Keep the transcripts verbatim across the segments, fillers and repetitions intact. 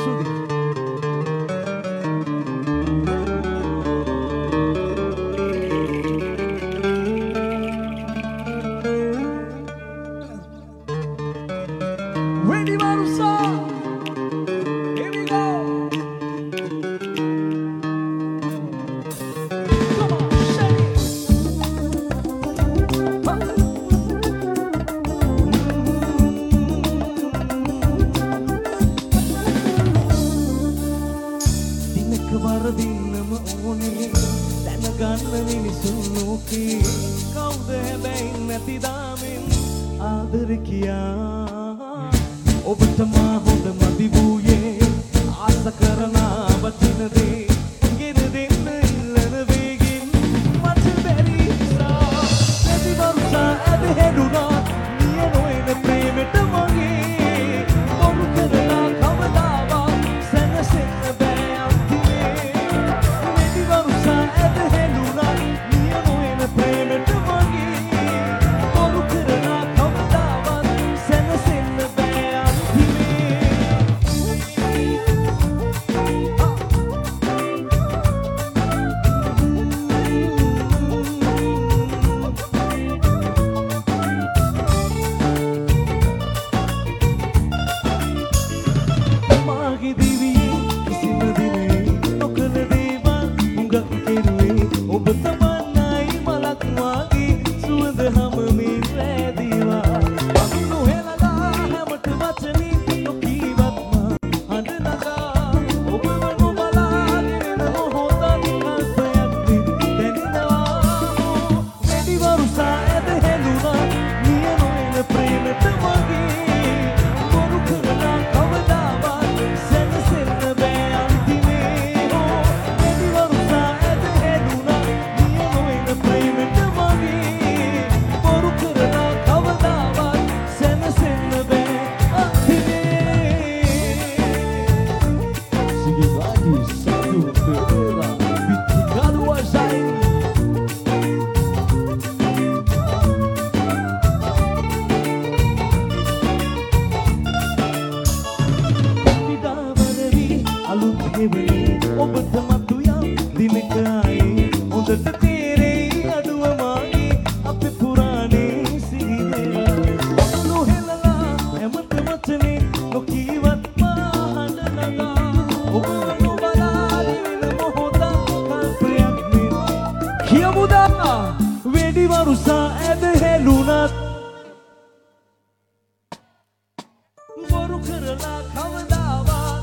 Ready, Marusa? Here we go. Come on, shake it. Huh. Dinak varadinam one, danaganna minisun loke. Kauda habai nathi damen aadar kiya. ඔබට මා හොඳ මදි වූයේ ආස කරන වචන දේ ගෙන දෙන්න ඉල්ලන වේගින් මට බැරි නිසා නැති වරුසා ඇද හැදුනා නිය නොයන ප්‍රේමෙට මගේ බොරු කරලා කවදාවත් සැනසෙන්න බෑ අන්තිමේ නැති වරුසා ඇද හැදුනා නිය නොයන ප්‍රේමෙට මගේ බොරු කරලා කවදාවත් සැනසෙන්න බෑ ඔබට මතුයම් දිනක ආයේ හොඳට තේරෙයි අඩුව මාගේ අපේ පුරාණේ සිහිනේ ඔබලු හෙලලා හැමත වචනේ නොකීවත් මා හඬ නගා ඔබ නොබලාලි වෙන මොහොතක් කල්පයක් මෙන් කියමුදා වෙඩි වරුසා ඇද හෙළුණත් බොරු කරලා කවදාවත්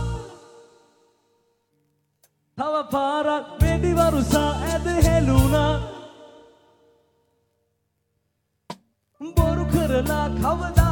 තව පාරක් වෙඩි වරුසා ඇද හෙළුණා බොරු කරලා කවදා